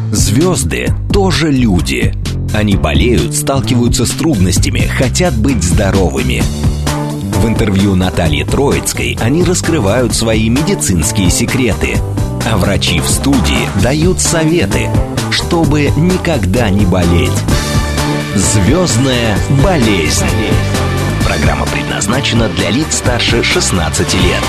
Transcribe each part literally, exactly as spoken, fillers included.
Звезды тоже люди. Они болеют, сталкиваются с трудностями, хотят быть здоровыми. В интервью Натальи Троицкой они раскрывают свои медицинские секреты. А врачи в студии дают советы, чтобы никогда не болеть. «Звездная болезнь». Программа предназначена для лиц старше шестнадцати лет.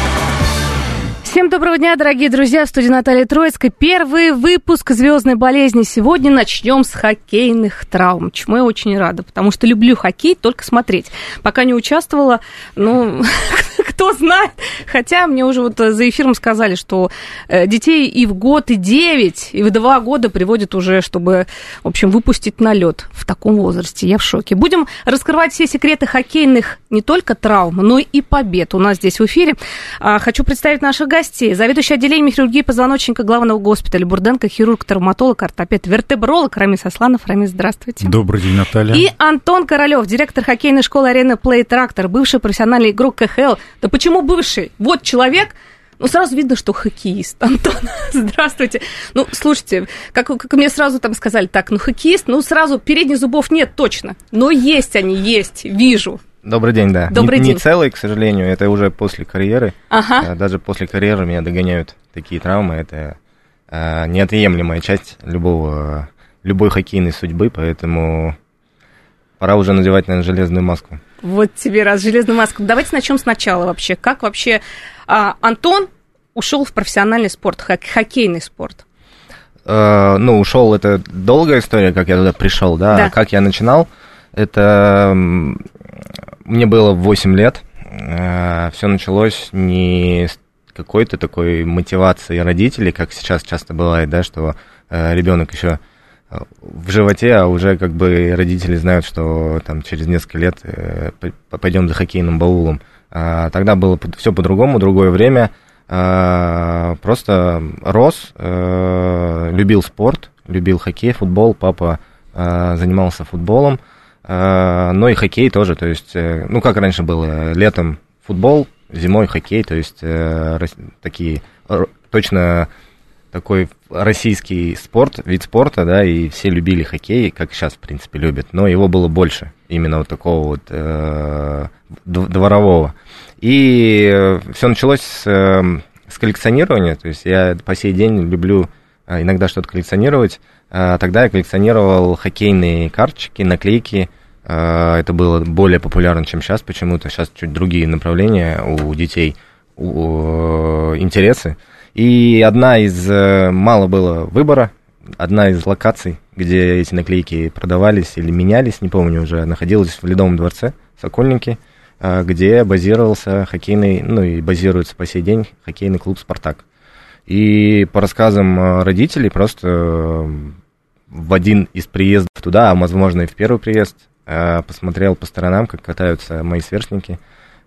Всем доброго дня, дорогие друзья, в студии Наталья Троицкая. Первый выпуск «Звездной болезни». Сегодня начнем с хоккейных травм, чему я очень рада, потому что люблю хоккей только смотреть. Пока не участвовала, ну, кто знает. Хотя мне уже вот за эфиром сказали, что детей и в год, и девять, и в два года приводят уже, чтобы, в общем, выпустить на лед в таком возрасте. Я в шоке. Будем раскрывать все секреты хоккейных не только травм, но и побед у нас здесь в эфире. Хочу представить наших гостей. Заведующий отделением хирургии позвоночника главного госпиталя Бурденко, хирург, травматолог, ортопед, вертебролог Рамис Асланов. Рамис, здравствуйте. Добрый день, Наталья. И Антон Королёв, директор хоккейной школы «Арена Плей Трактор», бывший профессиональный игрок ка ха эл. Да почему бывший? Вот человек, ну, сразу видно, что хоккеист. Антон, здравствуйте. Ну, слушайте, как, как мне сразу там сказали, так, ну, хоккеист, ну, сразу передних зубов нет точно, но есть они, есть, вижу. Добрый день, да. Добрый не, день. Не целый, к сожалению, это уже после карьеры. Ага. Даже после карьеры меня догоняют такие травмы. Это а, неотъемлемая часть любого, любой хоккейной судьбы, поэтому пора уже надевать, наверное, железную маску. Вот тебе раз железную маску. Давайте начнем сначала вообще. Как вообще а, Антон ушел в профессиональный спорт, хок- хоккейный спорт? А, ну, ушел, это долгая история, как я туда пришел, да. Да. А как я начинал, это... Мне было восемь лет, все началось не с какой-то такой мотивации родителей, как сейчас часто бывает, да, что ребенок еще в животе, а уже как бы родители знают, что там через несколько лет пойдем за хоккейным баулом. Тогда было все по-другому, другое время, просто рос, любил спорт, любил хоккей, футбол, папа занимался футболом. Но и хоккей тоже, то есть, ну, как раньше было, летом футбол, зимой хоккей, то есть, такие, точно такой российский спорт, вид спорта, да, и все любили хоккей, как сейчас, в принципе, любят, но его было больше, именно вот такого вот э, дворового. И все началось с, с коллекционирования, то есть, я по сей день люблю иногда что-то коллекционировать. Тогда я коллекционировал хоккейные карточки, наклейки. Это было более популярно, чем сейчас почему-то. Сейчас чуть другие направления у детей, у, интересы. И одна из... Мало было выбора. Одна из локаций, где эти наклейки продавались или менялись, не помню уже, находилась в Ледовом дворце, Сокольники, где базировался хоккейный, ну и базируется по сей день хоккейный клуб «Спартак». И по рассказам родителей просто в один из приездов туда, а возможно и в первый приезд, посмотрел по сторонам, как катаются мои сверстники,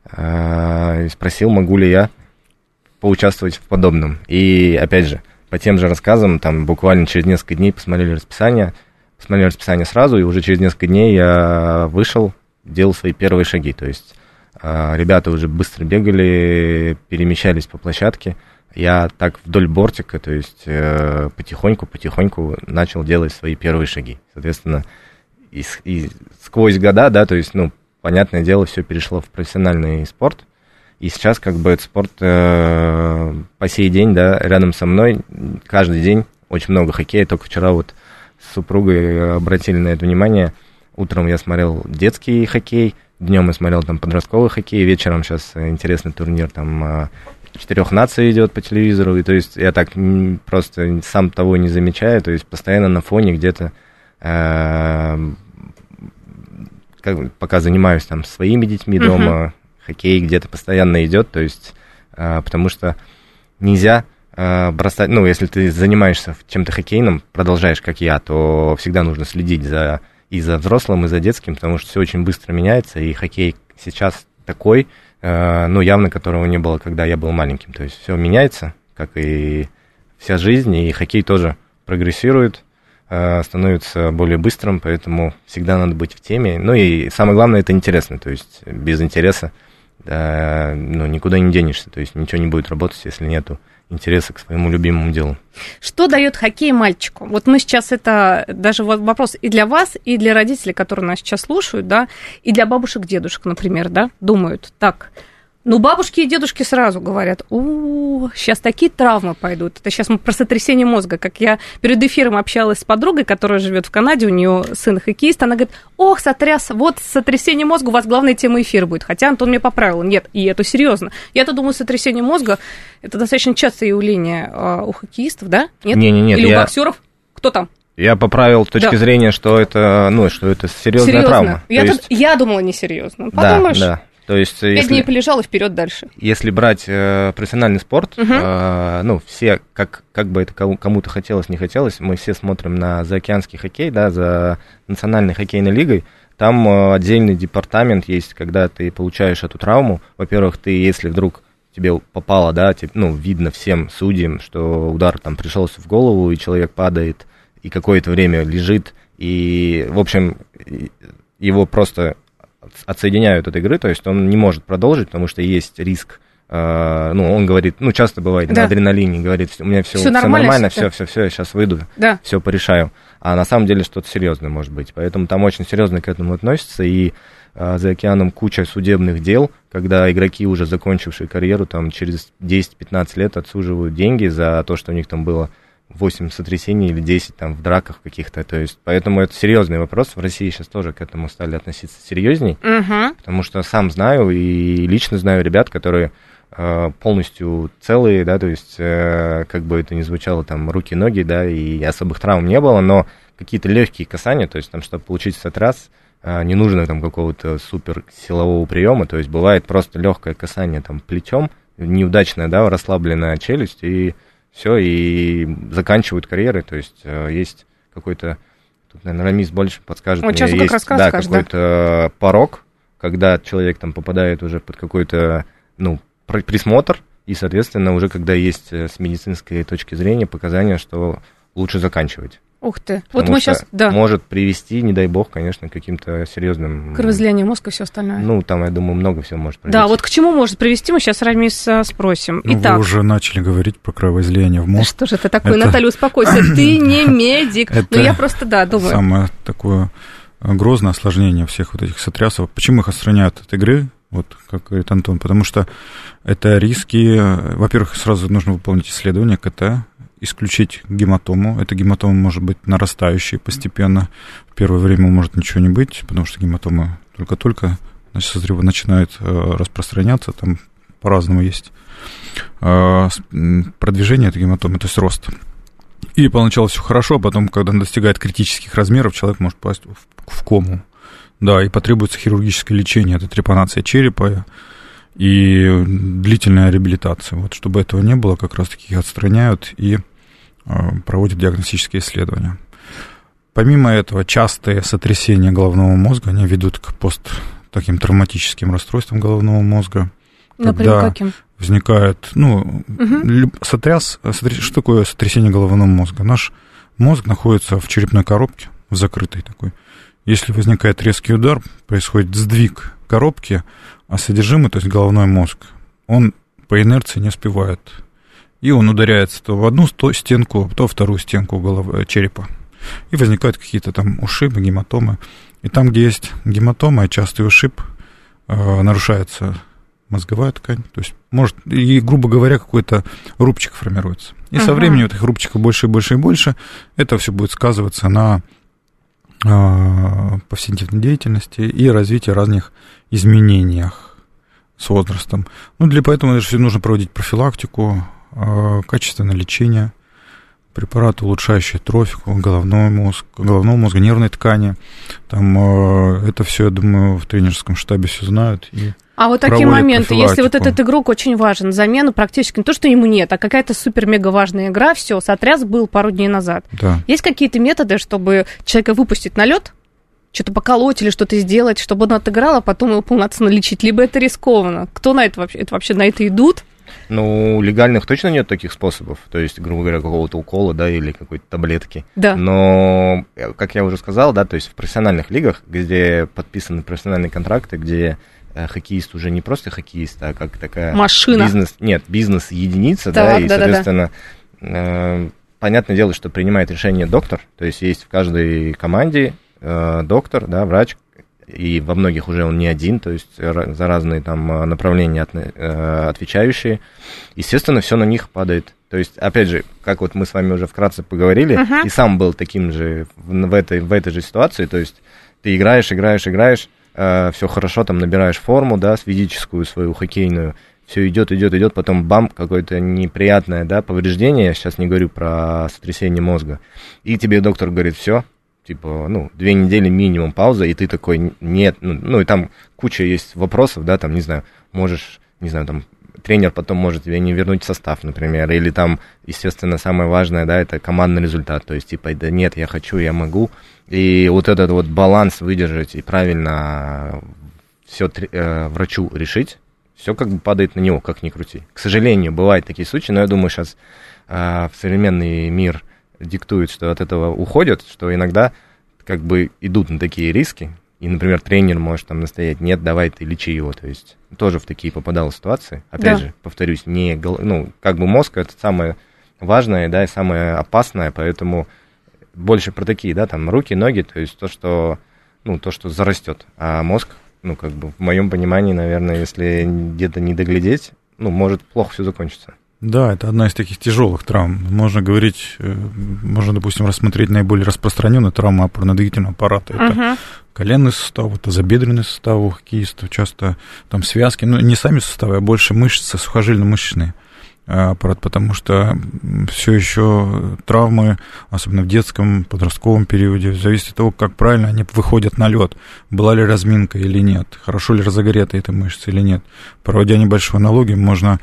и спросил, могу ли я поучаствовать в подобном. И опять же, по тем же рассказам, там буквально через несколько дней посмотрели расписание, посмотрели расписание сразу, и уже через несколько дней я вышел, делал свои первые шаги. То есть ребята уже быстро бегали, перемещались по площадке. Я так вдоль бортика, то есть э, потихоньку-потихоньку начал делать свои первые шаги. Соответственно, и, и сквозь года, да, то есть, ну, понятное дело, все перешло в профессиональный спорт. И сейчас, как бы, этот спорт э, по сей день, да, рядом со мной, каждый день очень много хоккея. Только вчера вот с супругой обратили на это внимание. Утром я смотрел детский хоккей, днем я смотрел там подростковый хоккей, вечером сейчас интересный турнир там... Четырех наций идет по телевизору, и то есть я так просто сам того не замечаю, то есть постоянно на фоне где-то, э, как, пока занимаюсь там своими детьми uh-huh. дома, хоккей где-то постоянно идет, то есть, э, потому что нельзя э, бросать, ну, если ты занимаешься чем-то хоккейным, продолжаешь, как я, то всегда нужно следить за, и за взрослым, и за детским, потому что все очень быстро меняется, и хоккей сейчас такой, ну, явно которого не было, когда я был маленьким. То есть все меняется, как и вся жизнь, и хоккей тоже прогрессирует, становится более быстрым, поэтому всегда надо быть в теме. Ну и самое главное, это интересно, то есть без интереса да, ну, никуда не денешься, то есть ничего не будет работать, если нету интереса к своему любимому делу. Что дает хоккей мальчику? Вот мы сейчас это, даже вопрос и для вас, и для родителей, которые нас сейчас слушают, да, и для бабушек, дедушек, например, да, думают, так, ну, бабушки и дедушки сразу говорят, у, сейчас такие травмы пойдут. Это сейчас мы про сотрясение мозга. Как я перед эфиром общалась с подругой, которая живет в Канаде, у нее сын хоккеист, она говорит, ох, сотряс, вот сотрясение мозга, у вас главная тема эфира будет. Хотя Антон мне поправил, нет, и это серьезно. Я-то думаю, сотрясение мозга, это достаточно частое явление у хоккеистов, да? Нет? Не, не, нет, Или я... у боксеров? Кто там? Я поправил с точки да. зрения, что это, ну, что это серьезная серьезно. травма. Я, есть... тут, я думала, несерьезно. Да, да. То есть, Пять если, дней полежал и вперед дальше. Если брать э, профессиональный спорт, угу. э, ну, все, как, как бы это кому-то хотелось, не хотелось, мы все смотрим на заокеанский хоккей, да, за национальной хоккейной лигой. Там э, отдельный департамент есть, когда ты получаешь эту травму. Во-первых, ты, если вдруг тебе попало, да, тебе, ну, видно всем судьям, что удар там пришелся в голову, и человек падает, и какое-то время лежит, и, в общем, его просто... отсоединяют от игры, то есть он не может продолжить, потому что есть риск, э, ну, он говорит, ну, часто бывает, да. на адреналине, говорит, у меня все, все нормально, нормально все, все, все, я сейчас выйду, да. все порешаю. А на самом деле что-то серьезное может быть, поэтому там очень серьезно к этому относятся, и э, за океаном куча судебных дел, когда игроки, уже закончившие карьеру, там, через десять-пятнадцать лет отсуживают деньги за то, что у них там было восемь сотрясений или десять там в драках каких-то, то есть, поэтому это серьезный вопрос. В России сейчас тоже к этому стали относиться серьезней, угу. потому что сам знаю и лично знаю ребят, которые э, полностью целые, да, то есть, э, как бы это ни звучало, там, руки-ноги, да, и особых травм не было, но какие-то легкие касания, то есть, там, чтобы получить сотряс, э, не нужно там какого-то супер силового приема, то есть, бывает просто легкое касание там плечом, неудачная, да, расслабленная челюсть, и все, и заканчивают карьеры, то есть э, есть какой-то, тут, наверное, Рамис больше подскажет, вот мне, есть да, какой-то да? порог, когда человек там попадает уже под какой-то, ну, присмотр, и, соответственно, уже когда есть с медицинской точки зрения показания, что лучше заканчивать. Ух ты. Потому вот мы что сейчас, да. может привести, не дай бог, конечно, к каким-то серьезным... Кровоизлияние мозга и все остальное. Ну, там, я думаю, много всего может привести. Да, вот к чему может привести, мы сейчас Рамиса спросим. Ну, Итак, вы уже начали говорить про кровоизлияние в мозг. Что же это такое? Это... Наталья, успокойся, ты не медик. Ну, я просто, да, думаю. Самое такое грозное осложнение всех вот этих сотрясов. Почему их отстраняют от игры? Вот, как говорит Антон, потому что это риски... Во-первых, сразу нужно выполнить исследование КТ, исключить гематому. Эта гематома может быть нарастающей постепенно. В первое время может ничего не быть, потому что гематомы только-только начинают распространяться, там по-разному есть продвижение этой гематомы, то есть рост. И поначалу все хорошо, а потом, когда он достигает критических размеров, человек может попасть в кому. Да, и потребуется хирургическое лечение, это трепанация черепа и длительная реабилитация. Вот, чтобы этого не было, как раз-таки их отстраняют и проводят диагностические исследования. Помимо этого, частые сотрясения головного мозга, они ведут к пост таким травматическим расстройствам головного мозга. Например, каким? Возникает, ну, угу. сотряс, сотряс, что такое сотрясение головного мозга? Наш мозг находится в черепной коробке, в закрытой такой. Если возникает резкий удар, происходит сдвиг коробки, а содержимое, то есть головной мозг, он по инерции не успевает. И он ударяется то в одну стенку, то во вторую стенку головы, черепа. И возникают какие-то там ушибы, гематомы. И там, где есть гематома и частый ушиб, э, нарушается мозговая ткань. То есть, может, и, грубо говоря, какой-то рубчик формируется. И uh-huh. со временем этих рубчиков больше и больше и больше. Это все будет сказываться на э, повседневной деятельности и развитии разных изменениях с возрастом. Ну, для этого же нужно проводить профилактику, качественное лечение, препараты, улучшающие трофику, головной мозг, головного мозга, нервной ткани. Там это все, я думаю, в тренерском штабе все знают. И а вот такие моменты, если вот этот игрок очень важен, замену практически не то, что ему нет, а какая-то супер-мега важная игра, все, сотряс был пару дней назад. Да. Есть какие-то методы, чтобы человека выпустить на лед, что-то поколоть или что-то сделать, чтобы он отыграл, а потом его полноценно лечить? Либо это рискованно? Кто на это вообще, это вообще на это идут? Ну, легальных точно нет таких способов, то есть, грубо говоря, какого-то укола, да, или какой-то таблетки. Да. Но, как я уже сказал, да, то есть в профессиональных лигах, где подписаны профессиональные контракты, где хоккеист уже не просто хоккеист, а как такая... Машина. Бизнес, нет, бизнес-единица, так, да, и, да, соответственно, да, да. Э, понятное дело, что принимает решение доктор, то есть есть в каждой команде э, доктор, да, врач, и во многих уже он не один, то есть за разные там направления от, э, отвечающие. Естественно, все на них падает. То есть, опять же, как вот мы с вами уже вкратце поговорили, uh-huh. и сам был таким же в, в, этой, в этой же ситуации, то есть ты играешь, играешь, играешь, э, все хорошо, там набираешь форму, да, физическую свою, хоккейную, все идет, идет, идет, потом бам, какое-то неприятное, да, повреждение, я сейчас не говорю про сотрясение мозга, и тебе доктор говорит, все, типа, ну, две недели минимум пауза, и ты такой, нет, ну, ну, и там куча есть вопросов, да, там, не знаю, можешь, не знаю, там, тренер потом может тебя не вернуть в состав, например, или там, естественно, самое важное, да, это командный результат, то есть, типа, да нет, я хочу, я могу, и вот этот вот баланс выдержать и правильно все э, врачу решить, все как бы падает на него, как ни крути. К сожалению, бывают такие случаи, но я думаю, сейчас э, в современный мир диктует, что от этого уходят, что иногда как бы идут на такие риски, и, например, тренер может там настоять, нет, давай ты лечи его, то есть тоже в такие попадал ситуации. Опять да. же, повторюсь, не, ну, как бы мозг это самое важное, да, и самое опасное, поэтому больше про такие, да, там руки, ноги, то есть то, что, ну, то, что зарастет, а мозг, ну, как бы в моем понимании, наверное, если где-то не доглядеть, ну, может плохо все закончиться. Да, это одна из таких тяжелых травм. Можно говорить, можно, допустим, рассмотреть наиболее распространенные травмы опорно-двигательного аппарата. Это uh-huh. коленный сустав, это тазобедренный сустав у хоккеистов, часто там связки, ну, не сами суставы, а больше мышцы, сухожильно-мышечные аппарат, потому что все еще травмы, особенно в детском, подростковом периоде, зависит от того, как правильно они выходят на лед, была ли разминка или нет, хорошо ли разогрета эта мышца или нет. Проводя небольшую аналогию, можно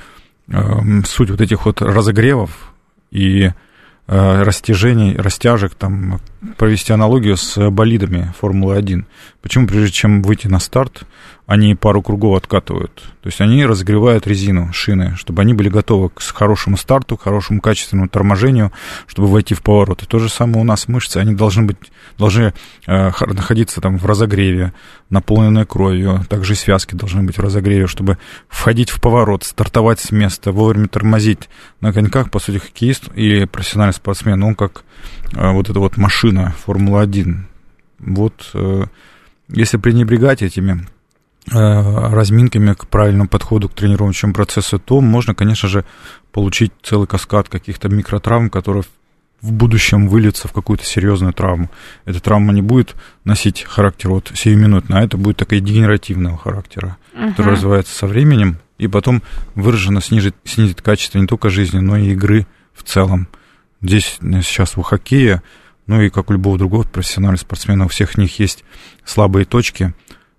суть вот этих вот разогревов и э, растяжений, растяжек, там, провести аналогию с болидами Формулы один. Почему, прежде чем выйти на старт, они пару кругов откатывают? То есть они разогревают резину, шины, чтобы они были готовы к хорошему старту, к хорошему качественному торможению, чтобы войти в поворот. И то же самое у нас мышцы, они должны быть, должны э, находиться там в разогреве, наполненные кровью. Также и связки должны быть в разогреве, чтобы входить в поворот, стартовать с места, вовремя тормозить. На коньках, по сути, хоккеист или профессиональный спортсмен, он как э, вот эта вот машина Формулы один. Вот э, если пренебрегать этими разминками к правильному подходу к тренировочному процессу, то можно, конечно же, получить целый каскад каких-то микротравм, которые в будущем выльются в какую-то серьезную травму. Эта травма не будет носить характер вот сиюминутный, а это будет такая дегенеративного характера, uh-huh. которая развивается со временем и потом выраженно снизит, снизит качество не только жизни, но и игры в целом. Здесь сейчас у хоккея, ну и как у любого другого профессионального спортсмена, у всех них есть слабые точки,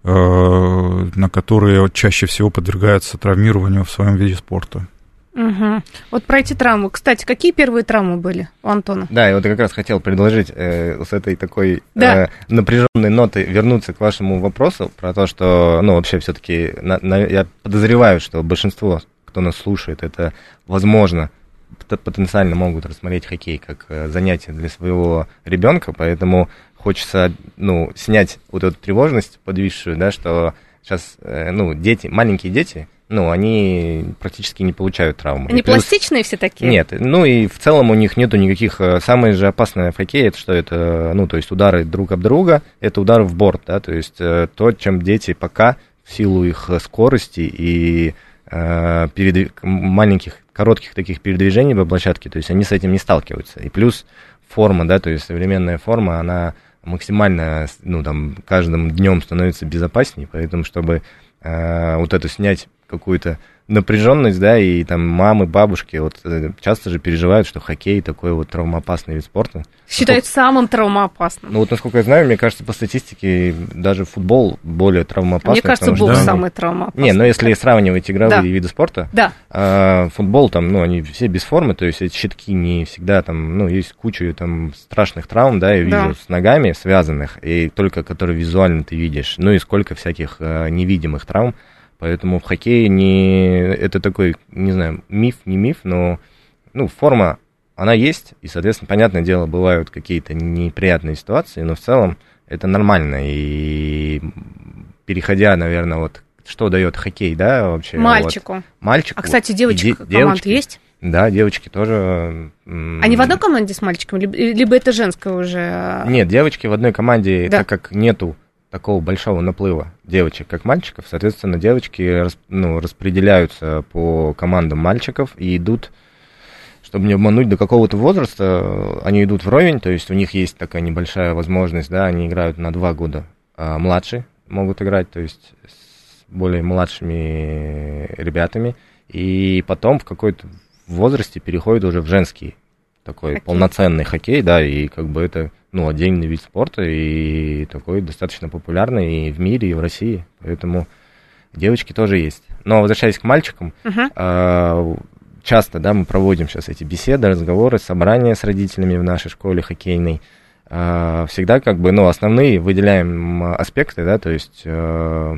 на которые чаще всего подвергаются травмированию в своем виде спорта. Угу. Вот про эти травмы. Кстати, какие первые травмы были у Антона? Да, я вот как раз хотел предложить э, с этой такой да. э, напряженной ноты вернуться к вашему вопросу про то, что, ну, вообще все-таки я подозреваю, что большинство, кто нас слушает, это, возможно, потенциально могут рассмотреть хоккей как занятие для своего ребенка, поэтому хочется, ну, снять вот эту тревожность подвисшую, да, что сейчас, ну, дети, маленькие дети, ну, они практически не получают травмы. Они плюс... пластичные все такие? Нет, ну и в целом у них нету никаких... Самое же опасное в хоккее, это что это, ну, то есть удары друг об друга, это удары в борт, да, то есть то, чем дети пока в силу их скорости и э, передв... маленьких, коротких таких передвижений по площадке, то есть они с этим не сталкиваются. И плюс форма, да, то есть современная форма, она максимально, ну, там, каждым днем становится безопаснее, поэтому, чтобы э, вот это снять какую-то напряженность, да, и там мамы, бабушки вот часто же переживают, что хоккей такой вот травмоопасный вид спорта. Считают насколько... самым травмоопасным. Ну вот, насколько я знаю, мне кажется, по статистике даже футбол более травмоопасный. Мне кажется, футбол что... самый травмоопасный. Не, но если сравнивать игровые да. виды спорта, да. э, футбол там, ну, они все без формы, то есть эти щитки не всегда там, ну, есть куча там страшных травм, да, я вижу да. с ногами связанных, и только которые визуально ты видишь, ну и сколько всяких э, невидимых травм. Поэтому в хоккее не... это такой, не знаю, миф, не миф, но ну, форма, она есть, и, соответственно, понятное дело, бывают какие-то неприятные ситуации, но в целом это нормально. И переходя, наверное, вот что дает хоккей, да, вообще. Мальчику. Вот. Мальчику. А, кстати, девочек команд девочки, есть? Да, девочки тоже. Они в одной команде с мальчиками, либо, либо это женская уже? Нет, девочки в одной команде, да. так как нету такого большого наплыва девочек, как мальчиков, соответственно, девочки ну, распределяются по командам мальчиков и идут, чтобы не обмануть, до какого-то возраста, они идут вровень, то есть у них есть такая небольшая возможность, да, они играют на два года а младше, могут играть, то есть с более младшими ребятами, и потом в какой-то возрасте переходят уже в женский такой хоккей. Полноценный хоккей, да, и как бы это, ну, отдельный вид спорта, и такой достаточно популярный и в мире, и в России, поэтому девочки тоже есть. Но возвращаясь к мальчикам, uh-huh. э, часто, да, мы проводим сейчас эти беседы, разговоры, собрания с родителями в нашей школе хоккейной, э, всегда как бы, ну, основные выделяем аспекты, да, то есть э,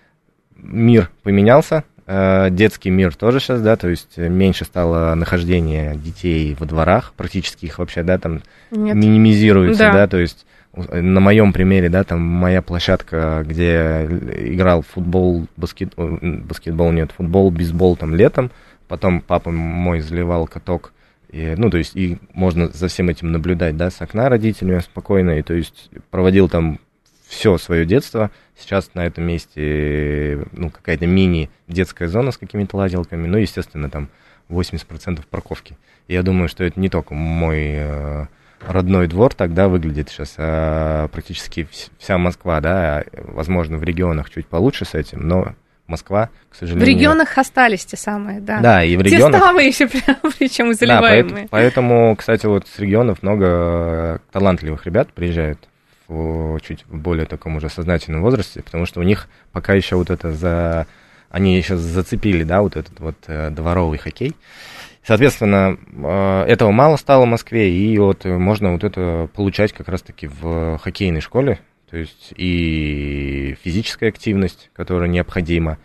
мир поменялся, детский мир тоже сейчас, да, то есть меньше стало нахождения детей во дворах, практически их вообще, да, там Нет. минимизируется, да. да, то есть на моем примере, да, там моя площадка, где играл футбол, баскет, баскетбол, нет, футбол, бейсбол там летом, потом папа мой заливал каток, и, ну, то есть и можно за всем этим наблюдать, да, с окна родителями спокойно, и то есть проводил там все свое детство. Сейчас на этом месте, ну, какая-то мини-детская зона с какими-то лазилками, ну, естественно, там восемьдесят процентов парковки. И я думаю, что это не только мой э, родной двор тогда выглядит сейчас, а практически вся Москва, да, возможно, в регионах чуть получше с этим, но Москва, к сожалению... В регионах остались те самые, да. Да, и в регионах... Те самые еще, причем заливаемые. Да, поэтому, поэтому, кстати, вот с регионов много талантливых ребят приезжают в чуть более таком уже сознательном возрасте, потому что у них пока еще вот это за... Они еще зацепили, да, вот этот вот э, дворовый хоккей. Соответственно, э, этого мало стало в Москве, и вот можно вот это получать как раз-таки в хоккейной школе, то есть и физическая активность, которая необходима,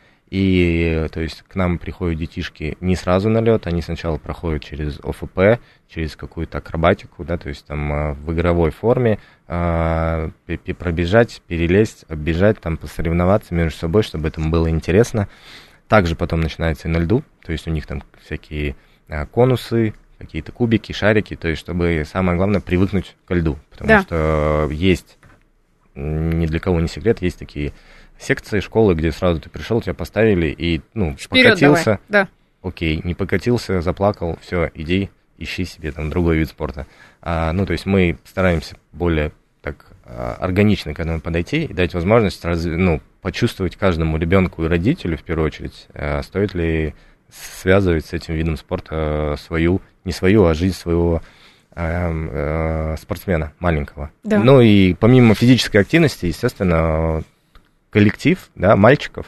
и то есть к нам приходят детишки не сразу на лед, они сначала проходят через ОФП, через какую-то акробатику, да, то есть там в игровой форме э, пробежать, перелезть, оббежать, там посоревноваться между собой, чтобы этому было интересно. Также потом начинается и на льду, то есть у них там всякие э, конусы, какие-то кубики, шарики, то есть чтобы самое главное привыкнуть к льду, потому да. что есть, ни для кого не секрет, есть такие секции школы, где сразу ты пришел, тебя поставили и, ну, Вперед покатился, давай. Да. окей, не покатился, заплакал, все, иди, ищи себе там другой вид спорта. А, ну, то есть мы стараемся более так органично к этому подойти и дать возможность раз, ну, почувствовать каждому ребенку и родителю, в первую очередь, а, стоит ли связывать с этим видом спорта свою, не свою, а жизнь своего а, а, спортсмена маленького. Да. Ну и помимо физической активности, естественно, коллектив, да, мальчиков,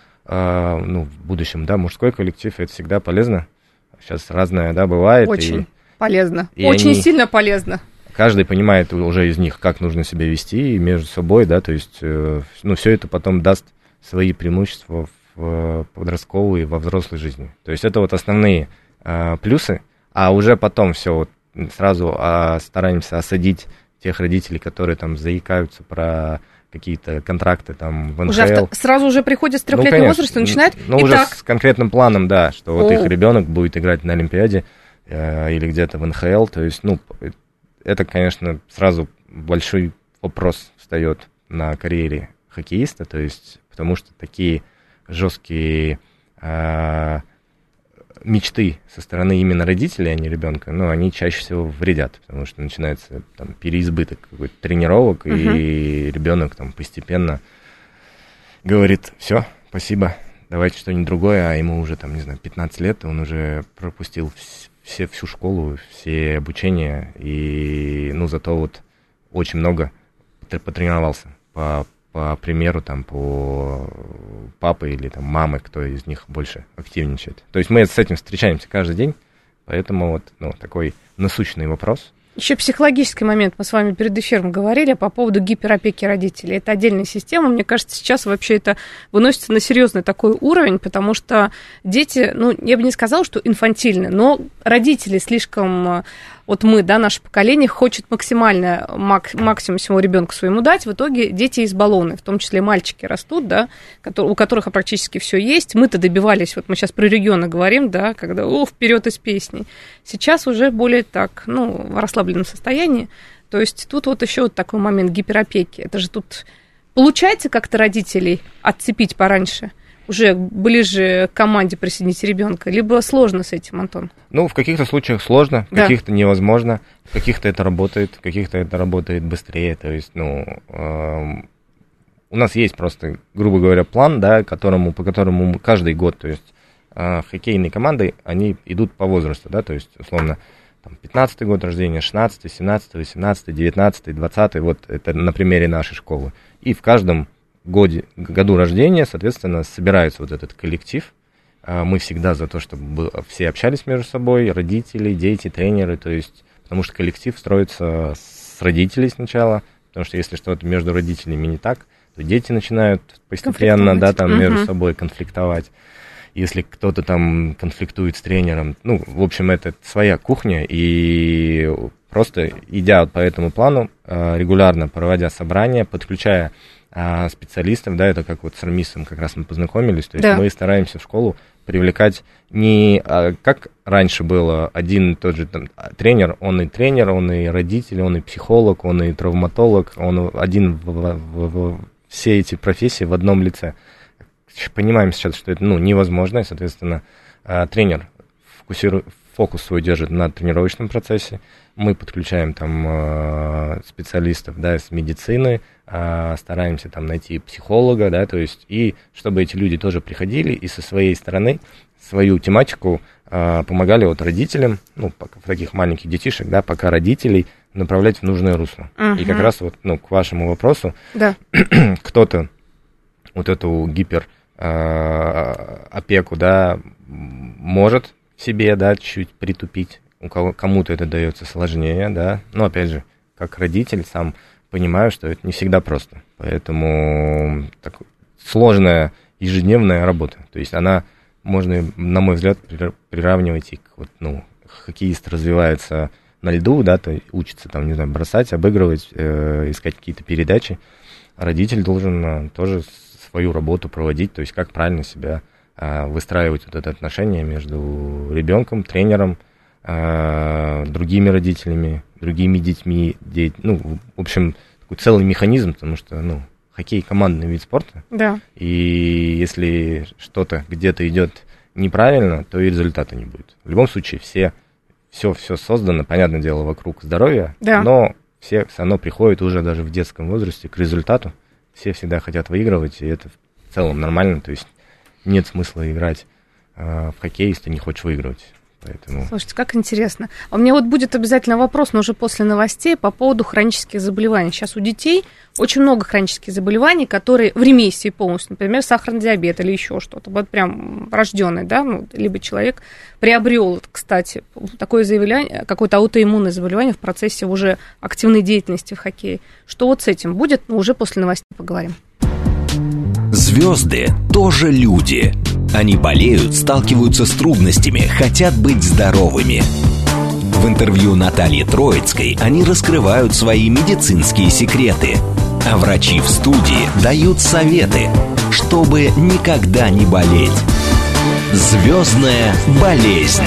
э, ну, в будущем, да, мужской коллектив, это всегда полезно. Сейчас разное, да, бывает. Очень и, полезно, и очень они, сильно полезно. Каждый понимает уже из них, как нужно себя вести между собой, да, то есть, э, ну, все это потом даст свои преимущества в подростковой и во взрослой жизни. То есть это вот основные э, плюсы, а уже потом все вот сразу э, стараемся осадить тех родителей, которые там заикаются про какие-то контракты там в эн ха эл. Уже сразу уже приходят с трехлетнего ну, возраста и начинают? Ну, уже с конкретным планом, да, что вот О. их ребенок будет играть на Олимпиаде э, или где-то в эн ха эл. То есть, ну, это, конечно, сразу большой вопрос встает на карьере хоккеиста, то есть, потому что такие жесткие э, мечты со стороны именно родителей, а не ребенка, ну, они чаще всего вредят, потому что начинается там переизбыток какой-то тренировок, uh-huh. и ребенок там постепенно говорит: все, спасибо, давайте что-нибудь другое, а ему уже там, не знаю, пятнадцать лет, он уже пропустил все, всю школу, все обучения, и, ну, зато вот очень много потренировался по по примеру, там, по папы или там мамы, кто из них больше активничает. То есть мы с этим встречаемся каждый день, поэтому вот, ну, такой насущный вопрос. Еще психологический момент. Мы с вами перед эфиром говорили по поводу гиперопеки родителей. Это отдельная система. Мне кажется, сейчас вообще это выносится на серьезный такой уровень, потому что дети, ну, я бы не сказала, что инфантильны, но родители слишком вот мы, да, наше поколение хочет максимально, мак, максимум всего ребенку своему дать, в итоге дети избалованы, в том числе мальчики растут, да, которые, у которых практически все есть. Мы-то добивались, вот мы сейчас про регионы говорим, да, когда, о, вперед из песни. Сейчас уже более так, ну, в расслабленном состоянии. То есть тут вот еще вот такой момент гиперопеки. Это же тут получается как-то родителей отцепить пораньше, уже ближе к команде присоединить ребенка, либо сложно с этим, Антон? Ну, в каких-то случаях сложно, в да. каких-то невозможно, в каких-то это работает, в каких-то это работает быстрее. То есть, ну, э, у нас есть просто, грубо говоря, план, да, которому, по которому каждый год, то есть э, хоккейные команды, они идут по возрасту, да, то есть, условно, там, пятнадцатый год рождения, шестнадцатый, семнадцатый, восемнадцатый, девятнадцатый, двадцатый, вот это на примере нашей школы. И в каждом годе, году рождения, соответственно, собирается вот этот коллектив. Мы всегда за то, чтобы все общались между собой, родители, дети, тренеры, то есть, потому что коллектив строится с родителей сначала, потому что если что-то между родителями не так, то дети начинают постепенно, да, там, между собой конфликтовать. Если кто-то там конфликтует с тренером, ну, в общем, это своя кухня, и просто идя по этому плану, регулярно проводя собрания, подключая специалистов, да, это как вот с Рамисом как раз мы познакомились, то есть да. мы стараемся в школу привлекать не как раньше было, один и тот же там, тренер, он и тренер, он и родитель, он и психолог, он и травматолог, он один в, в, в, все эти профессии в одном лице. Понимаем сейчас, что это, ну, невозможно, и, соответственно, тренер фокусирует, фокус свой держит на тренировочном процессе, мы подключаем там специалистов, да, с медицины, стараемся там найти психолога, да, то есть, и чтобы эти люди тоже приходили и со своей стороны свою тематику помогали вот родителям, ну, в таких маленьких детишек, да, пока родителей направлять в нужное русло. Uh-huh. И как раз вот, ну, к вашему вопросу, да. кто-то вот эту гипер опеку, да, может себе, да, чуть притупить, у кого, кому-то это дается сложнее, да, но опять же, как родитель сам понимаю, что это не всегда просто, поэтому так, сложная ежедневная работа, то есть она, можно, на мой взгляд, приравнивать и к, вот, ну, хоккеист развивается на льду, да, то учится там, не знаю, бросать, обыгрывать, э, искать какие-то передачи, родитель должен э, тоже свою работу проводить, то есть как правильно себя э, выстраивать вот это отношение между ребенком, тренером, э, другими родителями, другими детьми, де... ну, в общем, такой целый механизм, потому что, ну, хоккей командный вид спорта, да. и если что-то где-то идет неправильно, то и результата не будет. В любом случае все, все, все создано, понятное дело, вокруг здоровья, да. но все все равно приходят уже даже в детском возрасте к результату. Все всегда хотят выигрывать, и это в целом нормально, то есть нет смысла играть э, в хоккей, если ты не хочешь выигрывать. Поэтому... Слушайте, как интересно. А у меня вот будет обязательно вопрос, но уже после новостей, по поводу хронических заболеваний. Сейчас у детей очень много хронических заболеваний, которые в ремиссии полностью, например, сахарный диабет или еще что-то. Вот прям рожденный, да, ну, либо человек приобрел, кстати, такое заболевание, какое-то аутоиммунное заболевание в процессе уже активной деятельности в хоккее. Что вот с этим будет, ну, уже после новостей поговорим. Звезды тоже люди. Они болеют, сталкиваются с трудностями, хотят быть здоровыми. В интервью Натальи Троицкой они раскрывают свои медицинские секреты. А врачи в студии дают советы, чтобы никогда не болеть. Звездная болезнь.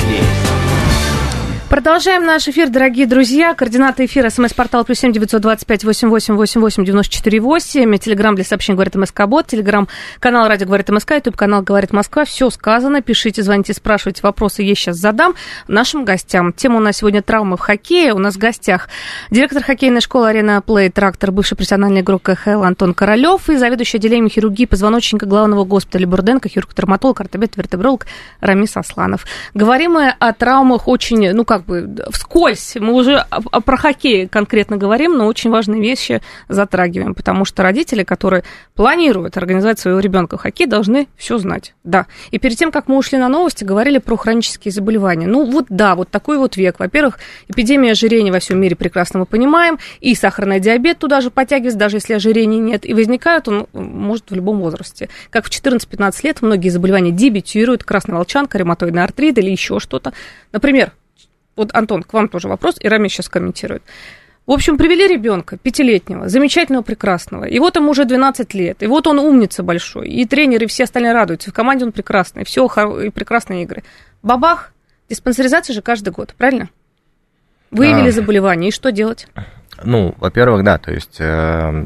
Продолжаем наш эфир, дорогие друзья. Координаты эфира: смс-портал плюс семь девятьсот двадцать пять восемь восемь восемь восемь девяносто четыре восемь. Телеграм для сообщений «Говорит МСК-бот». Телеграм-канал «Радио говорит МСК». Ютуб-канал «Говорит Москва». Все сказано. Пишите, звоните, спрашивайте. Вопросы я сейчас задам нашим гостям. Тема у нас сегодня травмы в хоккее. У нас в гостях директор хоккейной школы «Арена Плей», трактор, бывший профессиональный игрок КХЛ Антон Королёв и заведующий отделением хирургии позвоночника главного госпиталя Бурденко, хирург-травматолог, ортопед, вертебролог Рамис Асланов. Говорим мы о травмах очень, ну как бы, вскользь. Мы уже про хоккей конкретно говорим, но очень важные вещи затрагиваем, потому что родители, которые планируют организовать своего ребенка в хоккей, должны все знать. Да. И перед тем, как мы ушли на новости, говорили про хронические заболевания. Ну вот да, вот такой вот век. Во-первых, эпидемия ожирения во всем мире прекрасно мы понимаем, и сахарный диабет туда же подтягивается, даже если ожирения нет, и возникает он может в любом возрасте. Как в четырнадцать-пятнадцать лет многие заболевания дебютируют: красная волчанка, ревматоидный артрит или еще что-то. Например, Вот, Антон, к вам тоже вопрос, и Рамиль сейчас комментирует. В общем, привели ребенка пятилетнего, замечательного, прекрасного, и вот ему уже двенадцать лет, и вот он умница большой, и тренеры, и все остальные радуются, в команде он прекрасный, все, и прекрасные игры. Бабах, диспансеризация же каждый год, правильно? Выявили а, заболевание, и что делать? Ну, во-первых, да, то есть э,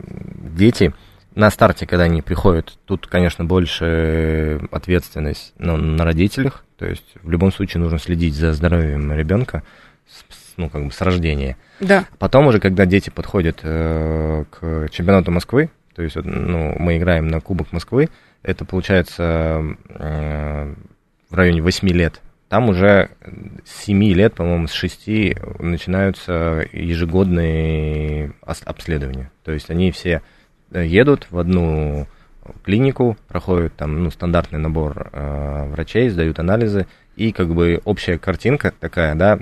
дети на старте, когда они приходят, тут, конечно, больше ответственность ну, на родителях, то есть в любом случае нужно следить за здоровьем ребенка, ну, как бы с рождения. Да. Потом уже, когда дети подходят э, к чемпионату Москвы, то есть ну, мы играем на Кубок Москвы, это получается э, в районе восьми лет. Там уже с семи лет, по-моему, с шести начинаются ежегодные обследования. То есть они все едут в одну клинику, проходят там ну, стандартный набор э, врачей, сдают анализы, и как бы общая картинка такая, да,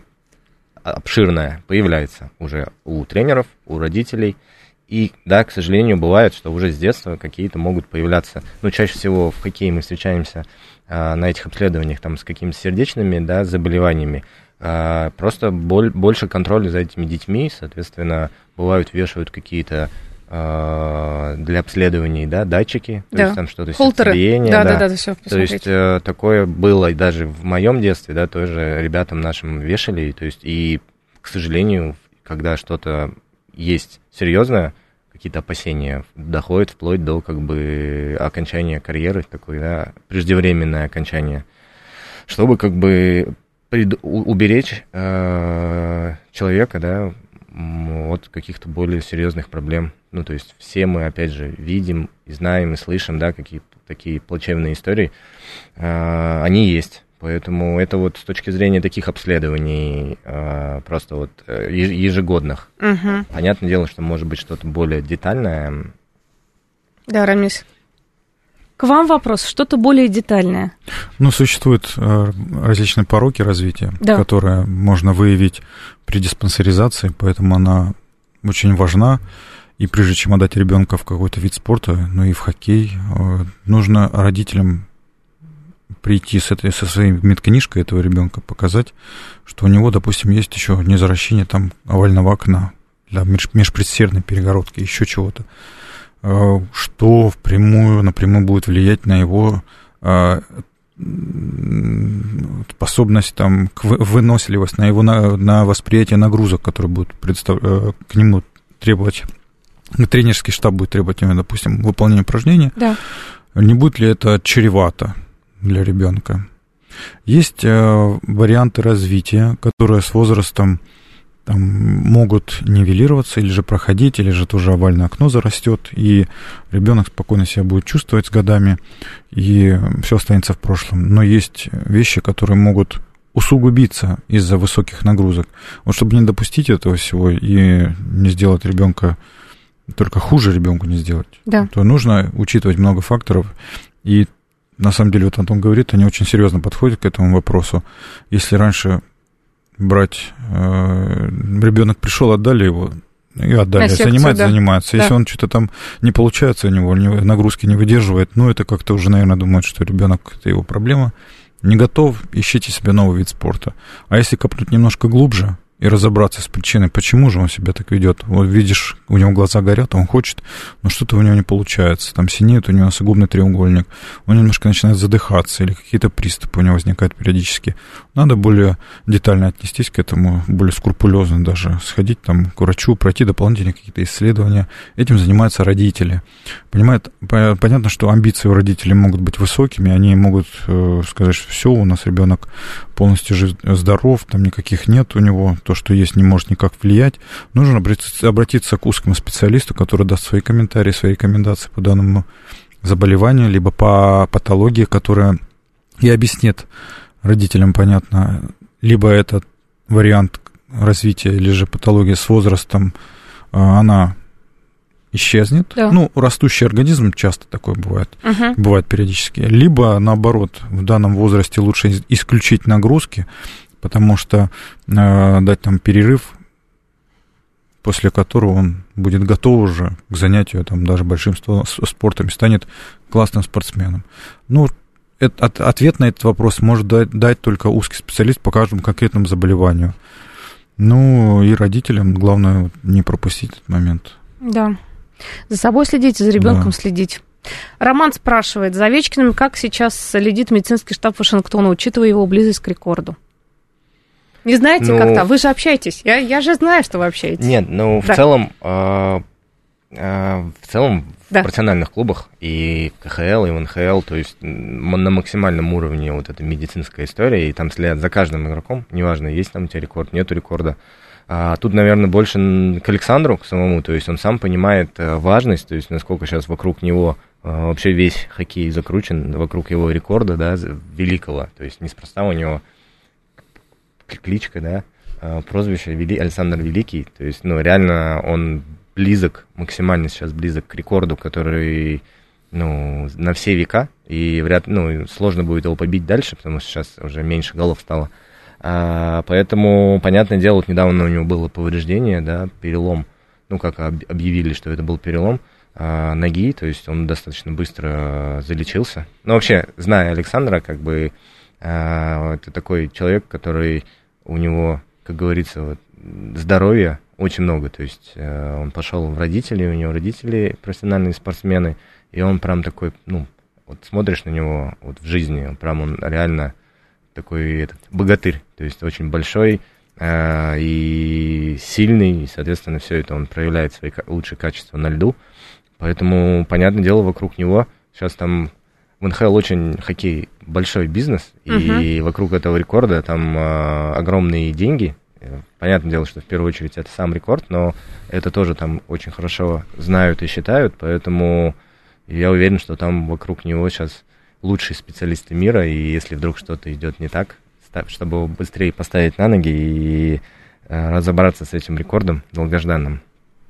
обширная появляется уже у тренеров, у родителей. И, да, к сожалению, бывает, что уже с детства какие-то могут появляться, ну, чаще всего в хоккее мы встречаемся а, на этих обследованиях там с какими-то сердечными, да, заболеваниями. А, просто боль, больше контроля за этими детьми, соответственно, бывают, вешают какие-то а, для обследований, да, датчики, то да. есть там что-то Холтеры. сердцебиение. Да, да, да, да, да, все то есть а, такое было и даже в моем детстве, да, тоже ребятам нашим вешали, то есть и, к сожалению, когда что-то есть серьезное, какие-то опасения, доходит вплоть до как бы окончания карьеры, такое, да, преждевременное окончание, чтобы как бы пред, уберечь э, человека, да, от каких-то более серьезных проблем. Ну, то есть все мы, опять же, видим и знаем, и слышим, да, какие такие плачевные истории, э, они есть. Поэтому это вот с точки зрения таких обследований э, просто вот ежегодных. Угу. Понятное дело, что может быть что-то более детальное. Да, Рамис. К вам вопрос, что-то более детальное. Ну, существуют э, различные пороки развития, да. которые можно выявить при диспансеризации, поэтому она очень важна. И прежде чем отдать ребенка в какой-то вид спорта, ну и в хоккей, э, нужно родителям прийти с этой, со своей медкнижкой этого ребенка, показать, что у него, допустим, есть еще незаращение там овального окна для межпредсердной перегородки, еще чего-то, что впрямую, напрямую будет влиять на его способность, там, к выносливость, на его на, на восприятие нагрузок, которые будут предостав... к нему требовать, тренерский штаб будет требовать, допустим, выполнения упражнения. Да. Не будет ли это чревато для ребенка? Есть э, варианты развития, которые с возрастом там, могут нивелироваться или же проходить, или же тоже овальное окно зарастет, и ребенок спокойно себя будет чувствовать с годами, и все останется в прошлом. Но есть вещи, которые могут усугубиться из-за высоких нагрузок. Вот чтобы не допустить этого всего и не сделать ребенка, только хуже ребенку не сделать, да. то нужно учитывать много факторов. И на самом деле, вот Антон говорит, они очень серьезно подходят к этому вопросу. Если раньше брать, э, ребенок пришел, отдали его, и отдали, секцию, занимается, да. занимается. Если да. он что-то там не получается у него, нагрузки не выдерживает, ну, это как-то уже, наверное, думает, что ребенок, это его проблема. Не готов, ищите себе новый вид спорта. А если копнуть немножко глубже и разобраться с причиной, почему же он себя так ведет. Вот видишь, у него глаза горят, он хочет, но что-то у него не получается. Там синеет у него носогубный треугольник, он немножко начинает задыхаться, или какие-то приступы у него возникают периодически. Надо более детально отнестись к этому, более скрупулезно даже, сходить там к врачу, пройти дополнительные какие-то исследования. Этим занимаются родители. Понимают, понятно, что амбиции у родителей могут быть высокими, они могут э, сказать, что все, у нас ребенок полностью здоров, там никаких нет у него, то, что есть, не может никак влиять. Нужно обратиться к узкому специалисту, который даст свои комментарии, свои рекомендации по данному заболеванию, либо по патологии, которая и объяснит родителям, понятно, либо этот вариант развития, или же патология с возрастом, она исчезнет. Да. Ну, растущий организм часто такое бывает, угу. бывает периодически. Либо, наоборот, в данном возрасте лучше исключить нагрузки, потому что э, дать там перерыв, после которого он будет готов уже к занятию там, даже большим спортом и станет классным спортсменом. Ну, это, ответ на этот вопрос может дать, дать только узкий специалист по каждому конкретному заболеванию. Ну, и родителям главное не пропустить этот момент. Да. За собой следить, за ребенком да. следить. Роман спрашивает, за Овечкиным как сейчас следит медицинский штаб Вашингтона, учитывая его близость к рекорду? Не знаете, ну, как-то? Вы же общаетесь. Я, я же знаю, что вы общаетесь. Нет, ну, да. в целом, э, э, в целом, да. в профессиональных клубах и в ка ха эл, и в эн ха эл, то есть на максимальном уровне вот эта медицинская история, и там следят за каждым игроком, неважно, есть там у тебя рекорд, нету рекорда. А тут, наверное, больше к Александру, к самому, то есть он сам понимает важность, то есть насколько сейчас вокруг него вообще весь хоккей закручен, вокруг его рекорда, да, великого, то есть неспроста у него кличка, да, прозвище Вели... Александр Великий, то есть, ну, реально он близок, максимально сейчас близок к рекорду, который, ну, на все века, и вряд, ну, сложно будет его побить дальше, потому что сейчас уже меньше голов стало. А, поэтому, понятное дело, вот недавно у него было повреждение, да, перелом, ну, как объявили, что это был перелом а, ноги, то есть он достаточно быстро залечился. Но вообще, зная Александра, как бы, а, это такой человек, который у него, как говорится, вот, здоровья очень много, то есть а, он пошел в родители, у него родители профессиональные спортсмены, и он прям такой, ну, вот смотришь на него вот в жизни, он прям он реально такой этот богатырь, то есть очень большой э, и сильный, и, соответственно, все это он проявляет свои лучшие качества на льду, поэтому, понятное дело, вокруг него сейчас там в эн ха эл очень хоккей большой бизнес, uh-huh. и вокруг этого рекорда там э, огромные деньги. Понятное дело, что в первую очередь это сам рекорд, но это тоже там очень хорошо знают и считают, поэтому я уверен, что там вокруг него сейчас лучшие специалисты мира, и если вдруг что-то идет не так, чтобы его быстрее поставить на ноги и э, разобраться с этим рекордом долгожданным.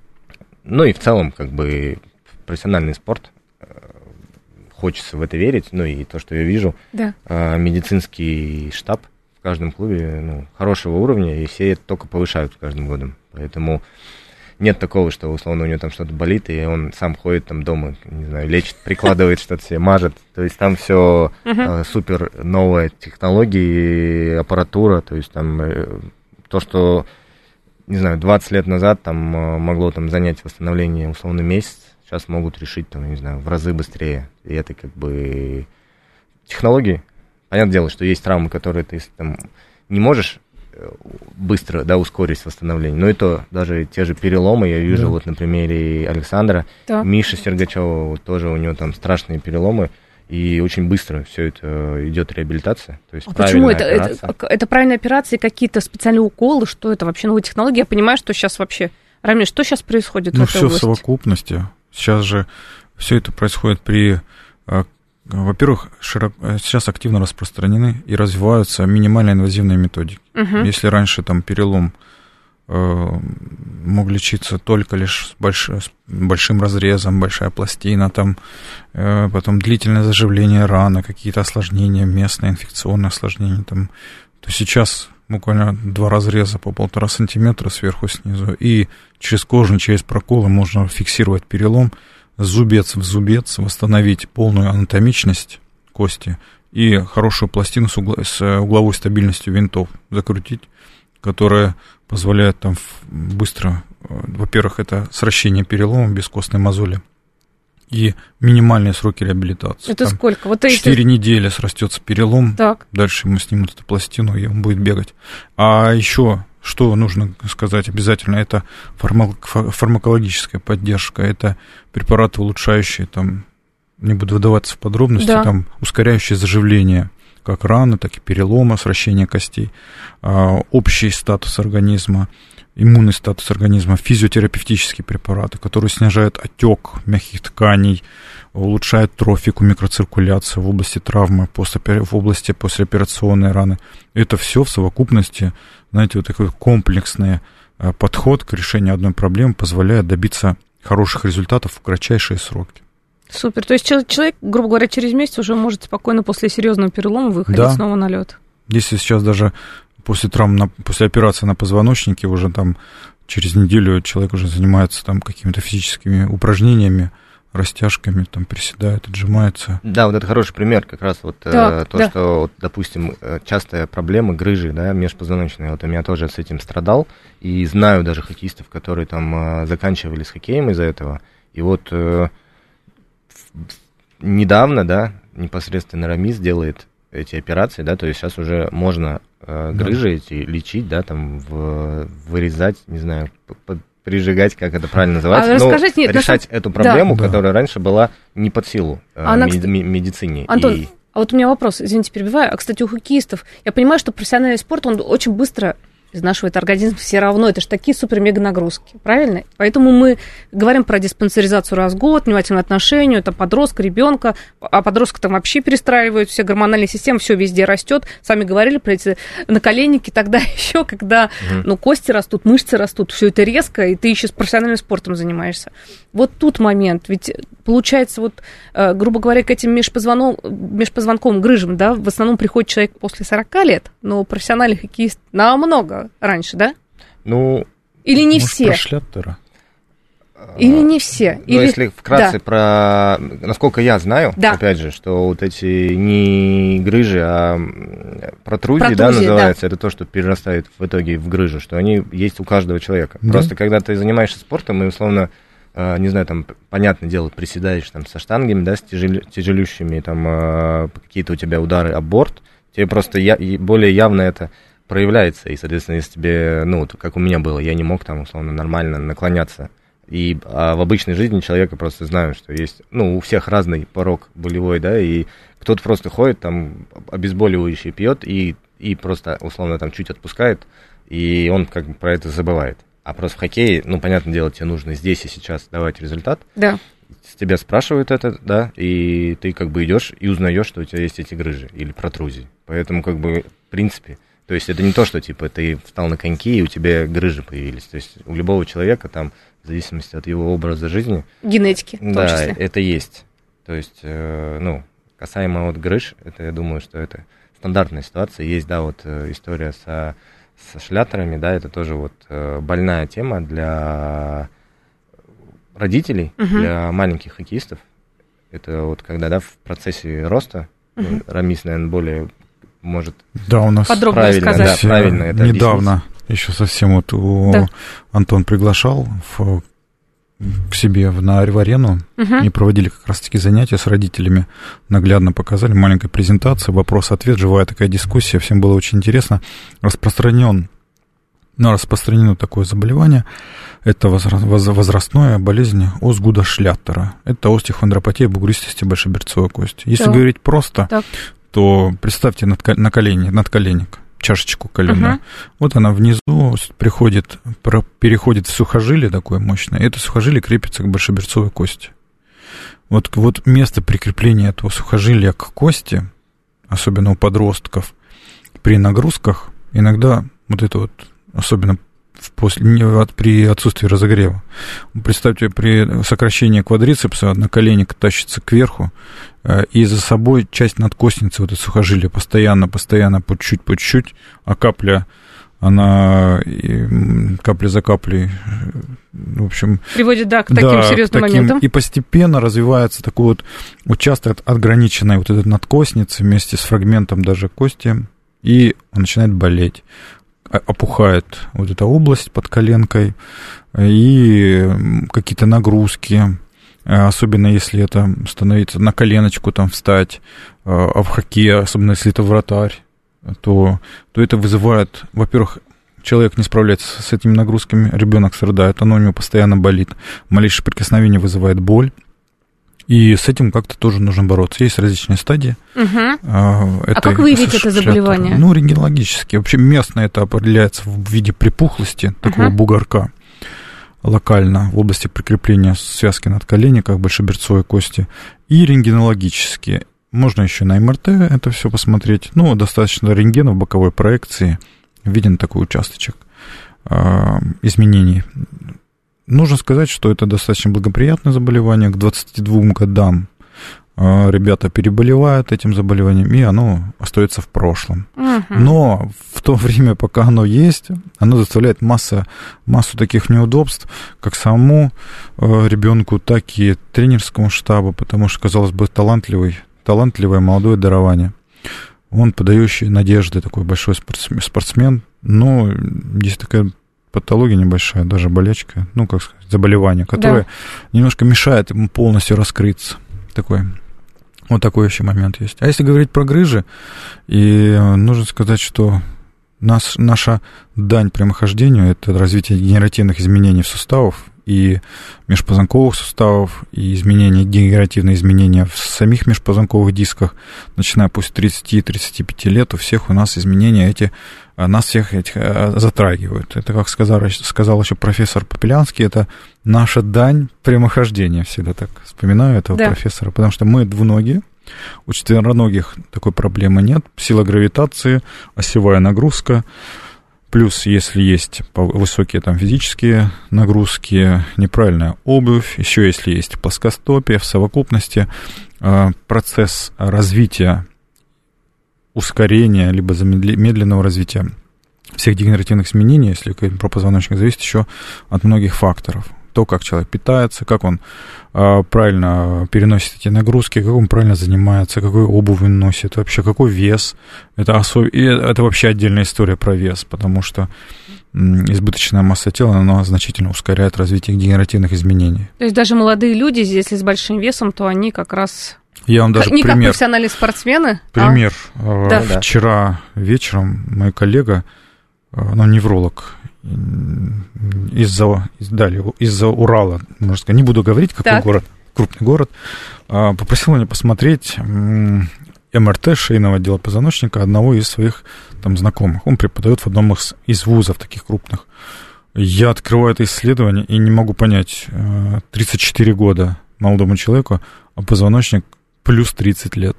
Ну и в целом, как бы, профессиональный спорт, э, хочется в это верить, ну и то, что я вижу, да. э, медицинский штаб в каждом клубе, ну, хорошего уровня, и все это только повышают с каждым годом, поэтому нет такого, что, условно, у него там что-то болит, и он сам ходит там дома, не знаю, лечит, прикладывает что-то себе, мажет. То есть там все uh-huh. э, супер новые технологии, аппаратура. То есть там э, то, что, не знаю, двадцать лет назад там э, могло там занять восстановление, условно, месяц, сейчас могут решить, там, не знаю, в разы быстрее. И это как бы технологии. Понятное дело, что есть травмы, которые ты там не можешь быстро, да, ускорить восстановление. Но и то, даже те же переломы, я вижу, да. вот на примере Александра, да. Миши Сергачева, вот, тоже у него там страшные переломы, и очень быстро все это идет реабилитация. То есть а почему это, это? Это правильные операции, какие-то специальные уколы, что это вообще новые технологии? Я понимаю, что сейчас вообще... Рамиль, что сейчас происходит ну, в этой все области? В совокупности. Сейчас же все это происходит при... Во-первых, широко, сейчас активно распространены и развиваются минимально инвазивные методики. Uh-huh. Если раньше там перелом э, мог лечиться только лишь с, больш, с большим разрезом, большая пластина, там, э, потом длительное заживление раны, какие-то осложнения, местные инфекционные осложнения, там, то сейчас буквально два разреза по полтора сантиметра сверху снизу, и через кожу, через проколы можно фиксировать перелом, зубец в зубец, восстановить полную анатомичность кости и хорошую пластину с, угла, с угловой стабильностью винтов закрутить, которая позволяет там быстро, во-первых, это сращение перелома без костной мозоли и минимальные сроки реабилитации. Это там сколько? Вот четыре эти... недели срастется перелом, так. Дальше ему снимут эту пластину, и он будет бегать. А еще... Что нужно сказать обязательно, это фармакологическая поддержка, это препараты, улучшающие, там, не буду выдаваться в подробности, да. там, ускоряющие заживление как раны, так и перелома, сращения костей, общий статус организма, иммунный статус организма, физиотерапевтические препараты, которые снижают отек мягких тканей, улучшают трофику, микроциркуляцию в области травмы, в области послеоперационной раны. Это все в совокупности, знаете, вот такой комплексный подход к решению одной проблемы позволяет добиться хороших результатов в кратчайшие сроки. Супер. То есть человек, грубо говоря, через месяц уже может спокойно после серьезного перелома выходить да. снова на лед. Если сейчас даже после травм, после операции на позвоночнике уже там через неделю человек уже занимается там какими-то физическими упражнениями, растяжками, там, приседает, отжимается. Да, вот это хороший пример, как раз вот да, э, то, да. что, вот, допустим, частая проблема грыжи, да, межпозвоночная, вот у меня тоже с этим страдал, и знаю даже хоккеистов, которые там э, заканчивали с хоккеем из-за этого, и вот э, недавно, да, непосредственно Рамис делает эти операции, да, то есть сейчас уже можно э, грыжи эти лечить, да, там, в, вырезать, не знаю, под прижигать, как это правильно называется, а но нет, решать на... эту проблему, да. которая раньше была не под силу а она, меди- медицине. Антон, и... а вот у меня вопрос, извините, перебиваю. А, кстати, у хоккеистов, я понимаю, что профессиональный спорт, он очень быстро изнашивает организм все равно. Это же такие супер-мега нагрузки, правильно? Поэтому мы говорим про диспансеризацию раз в год, внимательное отношение, это подростка, ребенка, а подростка там вообще перестраивают все гормональные системы, все везде растет. Сами говорили про эти наколенники тогда еще, когда угу. ну, кости растут, мышцы растут, все это резко, и ты еще с профессиональным спортом занимаешься. Вот тут момент, ведь получается, вот, грубо говоря, к этим межпозвонковым, межпозвонковым грыжам, да, в основном приходит человек после сорока лет, но профессиональный хоккеист намного раньше, да? Ну, или не может, все? Про Шляттера? Или не все? Ну, Или... если вкратце да. про... Насколько я знаю, да. опять же, что вот эти не грыжи, а протрузии, протрузии да, называется, да. это то, что перерастает в итоге в грыжу, что они есть у каждого человека. Да. Просто когда ты занимаешься спортом и, условно, не знаю, там, понятное дело, приседаешь там со штангами, да, с тяжел... тяжелющими, там, какие-то у тебя удары об борт, тебе просто я... более явно это проявляется, и, соответственно, если тебе, ну, как у меня было, я не мог там, условно, нормально наклоняться, и а в обычной жизни человека просто знаю, что есть, ну, у всех разный порог болевой, да, и кто-то просто ходит, там, обезболивающее пьет, и, и просто, условно, там, чуть отпускает, и он как бы про это забывает. А просто в хоккее, ну, понятное дело, тебе нужно здесь и сейчас давать результат. Да. С тебя спрашивают это, да, и ты как бы идешь и узнаешь, что у тебя есть эти грыжи или протрузии. Поэтому, как бы, в принципе, то есть это не то, что, типа, ты встал на коньки, и у тебя грыжи появились. То есть у любого человека там, в зависимости от его образа жизни... Генетики, в том да, числе. это есть. То есть, э, ну, касаемо вот грыж, это, я думаю, что это стандартная ситуация. Есть, да, вот история со, со Шляттерами, да, это тоже вот больная тема для родителей, угу. для маленьких хоккеистов. Это вот когда, да, в процессе роста, угу. ну, Рамис, наверное, более... может да, у нас подробно правильно, сказать. Да, правильно это недавно объяснить. Еще совсем вот у да. Антон приглашал в, к себе в, на в арену угу. и проводили как раз-таки занятия с родителями, наглядно показали, маленькая презентация, вопрос-ответ, живая такая дискуссия, всем было очень интересно. Распространен, ну, распространено такое заболевание, это возрастная болезнь Озгуда Шляттера, это остеохондропатия бугристости большеберцовой кости. Если да. говорить просто, так. то представьте наколени, надколенник, чашечку коленную. Uh-huh. Вот она внизу приходит, переходит в сухожилие такое мощное, и это сухожилие крепится к большеберцовой кости. Вот, вот место прикрепления этого сухожилия к кости, особенно у подростков, при нагрузках, иногда вот это вот, особенно После, при отсутствии разогрева. Представьте, при сокращении квадрицепса наколенник тащится кверху, и за собой часть надкостницы, вот это сухожилие, постоянно, постоянно, по чуть-чуть, по чуть-чуть, а капля, она капля за каплей, в общем... Приводит, да, к таким да, серьезным таким, моментам. И постепенно развивается такой вот участок отграниченной вот этой надкостницы вместе с фрагментом даже кости, и он начинает болеть. Опухает вот эта область под коленкой, и какие-то нагрузки, особенно если это становится на коленочку там встать, а в хоккее, особенно если это вратарь, то, то это вызывает, во-первых, человек не справляется с этими нагрузками, ребенок страдает, оно у него постоянно болит, малейшее прикосновение вызывает боль. И с этим как-то тоже нужно бороться. Есть различные стадии. Угу. А как выявить это заболевание? Ну, рентгенологически. Вообще местно это определяется в виде припухлости, такого угу. бугорка, локально, в области прикрепления связки надколенника, большеберцовой кости. И рентгенологически. Можно еще на эм эр тэ это все посмотреть. Ну, достаточно рентгена в боковой проекции. Виден такой участочек изменений. Нужно сказать, что это достаточно благоприятное заболевание. К двадцати двум годам ребята переболевают этим заболеванием, и оно остается в прошлом. Uh-huh. Но в то время, пока оно есть, оно доставляет масса, массу таких неудобств, как самому ребенку, так и тренерскому штабу, потому что, казалось бы, талантливый, талантливое молодое дарование. Он подающий надежды, такой большой спортсмен, но есть такая патология небольшая, даже болячка, ну, как сказать, заболевание, которое да. немножко мешает ему полностью раскрыться. Такой, вот такой еще момент есть. А если говорить про грыжи, и нужно сказать, что нас, наша дань прямохождению – это развитие генеративных изменений в суставах, и межпозвонковых суставов, и изменения, дегенеративные изменения в самих межпозвонковых дисках, начиная пусть с тридцати-тридцати пяти лет, у всех у нас изменения эти, нас всех этих затрагивают. Это, как сказал, сказал еще профессор Попелянский, это наша дань прямохождения, всегда так вспоминаю этого да. профессора, потому что мы двуногие, у четвероногих такой проблемы нет, сила гравитации, осевая нагрузка, плюс, если есть высокие там физические нагрузки, неправильная обувь, еще если есть плоскостопие, в совокупности процесс развития, ускорения, либо замедленного развития всех дегенеративных изменений, если про позвоночник, зависит еще от многих факторов. То, как человек питается, как он а, правильно переносит эти нагрузки, как он правильно занимается, какую обувь он носит, вообще какой вес. Это, особ... И это вообще отдельная история про вес, потому что м, избыточная масса тела, она значительно ускоряет развитие дегенеративных изменений. То есть даже молодые люди, если с большим весом, то они как раз... Я вам даже не пример. как профессиональные спортсмены. Пример. А? Да. Вчера вечером мой коллега, ну, невролог, из-за, далее, из-за Урала, можно сказать, не буду говорить, какой так. город, крупный город, попросил меня посмотреть эм эр тэ шейного отдела позвоночника одного из своих там знакомых. Он преподает в одном из, из вузов таких крупных. Я открываю это исследование и не могу понять, тридцать четыре года молодому человеку, а позвоночник плюс тридцать лет.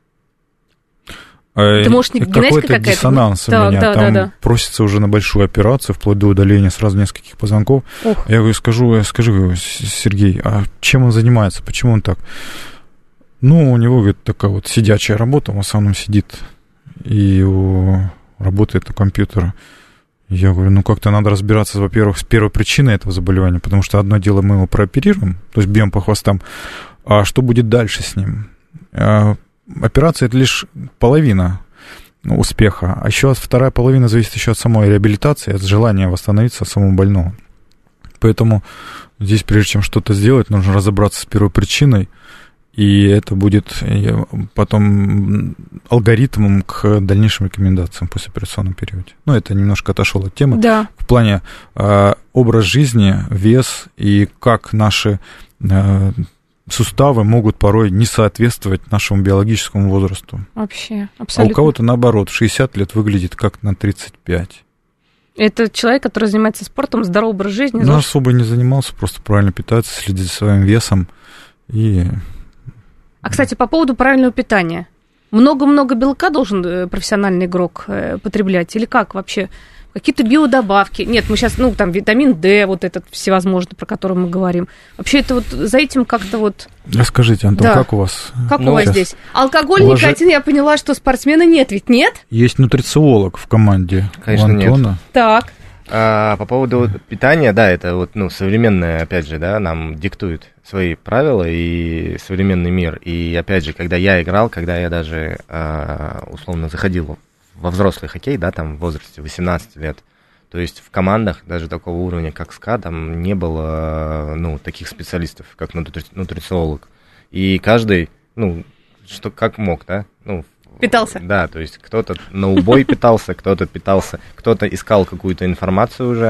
Это, может, не какой-то какая-то диссонанс у да, меня. Да, там да, да. просится уже на большую операцию, вплоть до удаления сразу нескольких позвонков. Ух. Я говорю, скажу, скажи, Сергей, а чем он занимается? Почему он так? Ну, у него, говорит, такая вот сидячая работа, он в основном сидит и работает у компьютера. Я говорю, ну, как-то надо разбираться, во-первых, с первой причиной этого заболевания, потому что одно дело мы его прооперируем, то есть бьем по хвостам, а что будет дальше с ним? Операция – это лишь половина успеха, а еще вторая половина зависит еще от самой реабилитации, от желания восстановиться самому больному. Поэтому здесь, прежде чем что-то сделать, нужно разобраться с первой причиной, и это будет потом алгоритмом к дальнейшим рекомендациям в послеоперационном периоде. Ну, это немножко отошел от темы. Да. В плане э, образ жизни, вес и как наши... Э, суставы могут порой не соответствовать нашему биологическому возрасту. Вообще, абсолютно. А у кого-то, наоборот, шестьдесят лет выглядит как на тридцать пять. Это человек, который занимается спортом, здоровый образ жизни? Ну, особо не занимался, просто правильно питается, следит за своим весом. И... А, кстати, по поводу правильного питания. Много-много белка должен профессиональный игрок потреблять? Или как вообще? Какие-то биодобавки. Нет, мы сейчас, ну, там, витамин D, вот этот всевозможный, про который мы говорим. Вообще, это вот за этим как-то вот... Расскажите, Антон, да. как у вас? Как ну, у вас сейчас? Здесь? Алкоголь, Улож... никотин, я поняла, что спортсмена нет, ведь нет? Есть нутрициолог в команде. Конечно, у Антона. Нет. Так. А, по поводу питания, да, это вот, ну, современное, опять же, да, нам диктует свои правила и современный мир. И, опять же, когда я играл, когда я даже, а, условно, заходил во взрослый хоккей, да, там в возрасте восемнадцати лет, то есть в командах даже такого уровня, как СКА, там не было, ну, таких специалистов, как нутри- нутрициолог. И каждый, ну, что как мог, да, ну... Питался. Да, то есть кто-то на убой питался, кто-то питался, кто-то искал какую-то информацию уже.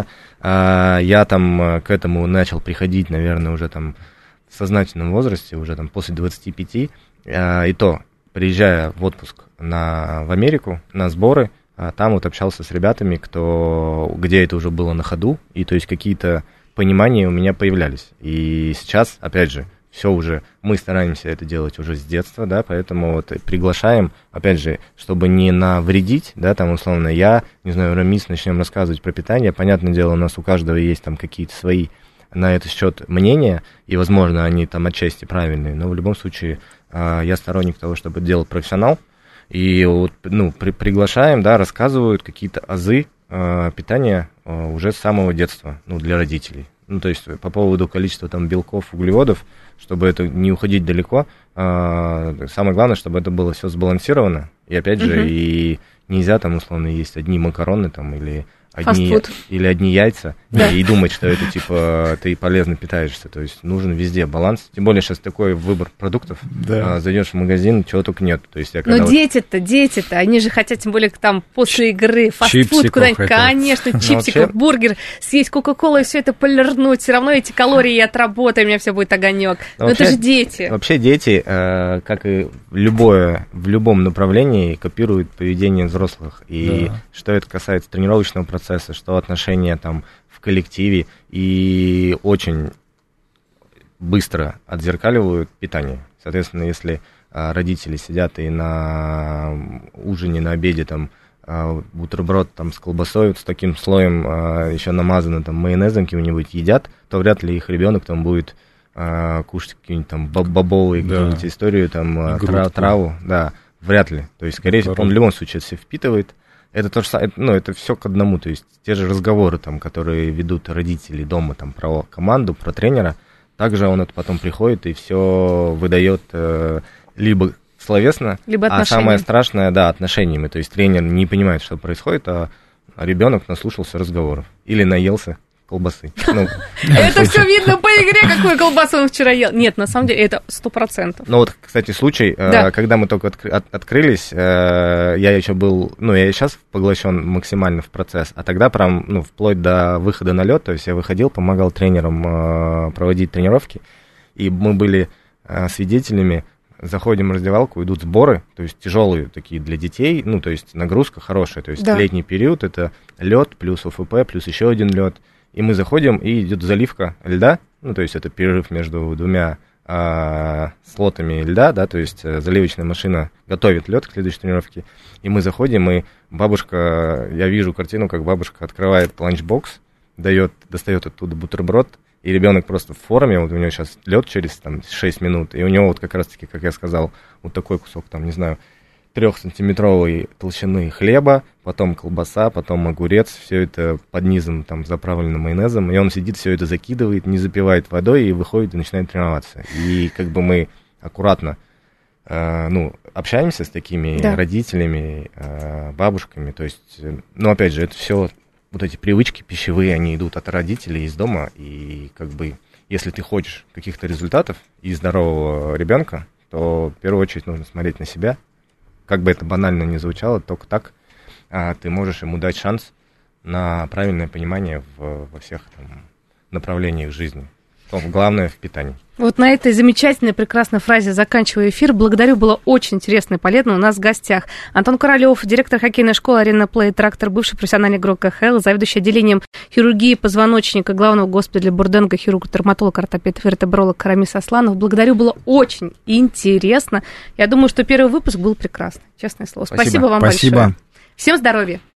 Я там к этому начал приходить, наверное, уже там в сознательном возрасте, уже там после двадцати пяти, и то, приезжая в отпуск на, в Америку на сборы, там вот общался с ребятами, кто, где это уже было на ходу, и то есть какие-то понимания у меня появлялись. И сейчас, опять же, все уже, мы стараемся это делать уже с детства, да, поэтому вот приглашаем, опять же, чтобы не навредить, да, там, условно, я, не знаю, Рамис, начнем рассказывать про питание, понятное дело, у нас у каждого есть там какие-то свои на этот счет мнения, и, возможно, они там отчасти правильные, но в любом случае я сторонник того, чтобы это делал профессионал, и вот, ну, при, приглашаем, да, рассказывают какие-то азы питания уже с самого детства, ну, для родителей. Ну, то есть по поводу количества там белков, углеводов, чтобы это не уходить далеко, самое главное, чтобы это было все сбалансировано, и опять же, uh-huh. и нельзя там, условно, есть одни макароны там или одни, или одни яйца, да. и думать, что это, типа, ты полезно питаешься. То есть нужен везде баланс. Тем более сейчас такой выбор продуктов. Да. А, зайдешь в магазин, чего только нет. То есть, я Но вот... дети-то, дети-то, они же хотят, тем более, там, после игры, фастфуд куда-нибудь. Хотят. Конечно, чипсиков, бургер, съесть кока-колу и все это полирнуть. Все равно эти калории я отработаю, у меня все будет огонек. Но, Но вообще, это же дети. Вообще дети, э, как и любое, в любом направлении, копируют поведение взрослых. И да. что это касается тренировочного процесса, что отношения там в коллективе, и очень быстро отзеркаливают питание. Соответственно, если а, родители сидят и на ужине, на обеде там а, бутерброд там с колбасой, вот с таким слоем а, еще намазано там майонезом каким-нибудь едят, то вряд ли их ребенок там будет а, кушать какие-нибудь там бобовые да. какие-нибудь историю, там трав, траву, да, вряд ли. То есть, скорее всего, он в любом случае это все впитывает. Это то же самое, ну, это все к одному, то есть те же разговоры, там, которые ведут родители дома там, про команду, про тренера, также он это потом приходит и все выдает э, либо словесно, либо а самое страшное, да, отношениями, то есть тренер не понимает, что происходит, а ребенок наслушался разговоров или наелся колбасы. Ну, это все видно по игре, какую колбасу он вчера ел. Нет, на самом деле, это сто процентов. Ну вот, кстати, случай, да. когда мы только открылись, я еще был, ну, я сейчас поглощен максимально в процесс, а тогда прям, ну, вплоть до выхода на лед, то есть я выходил, помогал тренерам проводить тренировки, и мы были свидетелями, заходим в раздевалку, идут сборы, то есть тяжелые такие для детей, ну, то есть нагрузка хорошая, то есть да. летний период, это лед плюс ОФП, плюс еще один лед. И мы заходим, и идет заливка льда, ну, то есть это перерыв между двумя а, слотами льда, да, то есть заливочная машина готовит лед к следующей тренировке. И мы заходим, и бабушка, я вижу картину, как бабушка открывает ланчбокс, дает, достает оттуда бутерброд, и ребенок просто в форме, вот у него сейчас лед через там, шесть минут, и у него вот как раз-таки, как я сказал, вот такой кусок, там, не знаю, трехсантиметровой толщины хлеба, потом колбаса, потом огурец, все это под низом там заправлено майонезом, и он сидит, все это закидывает, не запивает водой и выходит и начинает тренироваться. И как бы мы аккуратно э, ну, общаемся с такими да. родителями, э, бабушками, то есть, ну, опять же, это все, вот эти привычки пищевые, они идут от родителей из дома, и как бы, если ты хочешь каких-то результатов и здорового ребенка, то в первую очередь нужно смотреть на себя. Как бы это банально ни звучало, только так а, ты можешь ему дать шанс на правильное понимание в, во всех там, направлениях жизни. Главное в питании. Вот на этой замечательной, прекрасной фразе заканчиваю эфир. Благодарю, было очень интересно и полезно. У нас в гостях Антон Королёв, директор хоккейной школы «Арена Плей Трактор», бывший профессиональный игрок ка ха эл, заведующий отделением хирургии позвоночника главного госпиталя Бурденга, хирург-травматолог, ортопед, вертебролог Карамис Асланов. Благодарю, было очень интересно. Я думаю, что первый выпуск был прекрасный, честное слово. Спасибо, Спасибо вам Спасибо. большое. Всем здоровья.